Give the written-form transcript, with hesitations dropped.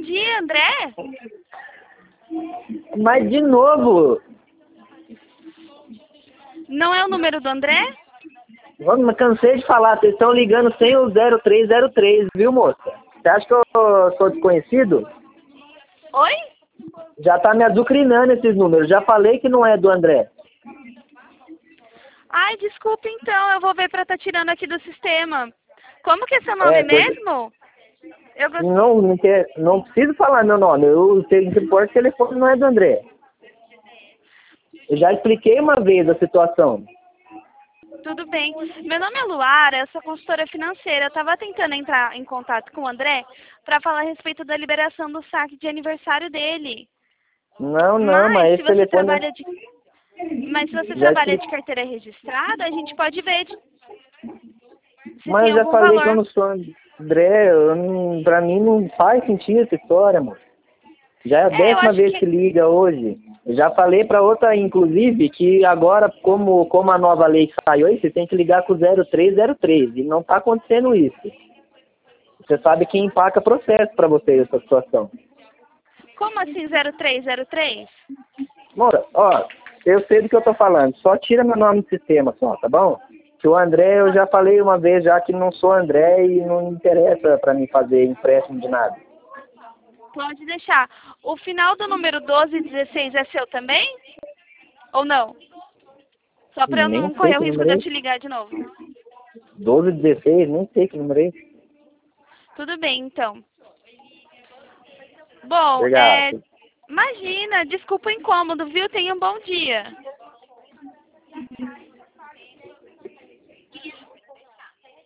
dia, André. Mas de novo, Não é o número do André? vamos, cansei de falar, vocês estão ligando sem o 0303, viu, moça? Você acha que eu sou desconhecido? Oi? Já tá me azucrinando esses números, já falei que não é do André. Ai, desculpa então, eu vou ver pra tá tirando aqui do sistema. Como que é seu nome mesmo? Eu gost... Não preciso falar meu nome, eu tenho que impor que o telefone não é do André. Eu já expliquei uma vez a situação. Tudo bem. Meu nome é Luara, eu sou consultora financeira. Eu estava tentando entrar em contato com o André para falar a respeito da liberação do saque de aniversário dele. Não, mas Mas se esse você telefone... trabalha de Mas se você Já trabalha de expliquei. carteira registrada, a gente pode ver se Mas tem eu já algum falei que eu valor. não sou André, pra mim não faz sentido essa história, amor. Já é a É, eu 10ª acho vez que que liga hoje. Eu já falei para outra, inclusive, que agora, como a nova lei que saiu aí, você tem que ligar com o 0303. E não está acontecendo isso. Você sabe que empaca processo para você essa situação. Como assim 0303? Moura, ó, eu sei do que eu tô falando. Só tira meu nome do sistema só, tá bom? Que o André, eu já falei uma vez já que não sou André e não interessa para mim fazer empréstimo de nada. Pode deixar. O final do número 1216 é seu também? Ou não? Só para eu Nem não sei correr o que risco número de é eu esse. te ligar de novo. 1216, nem sei que número é esse. Tudo bem, então. Bom, Obrigado. imagina, desculpa o incômodo, viu? Tenha um bom dia.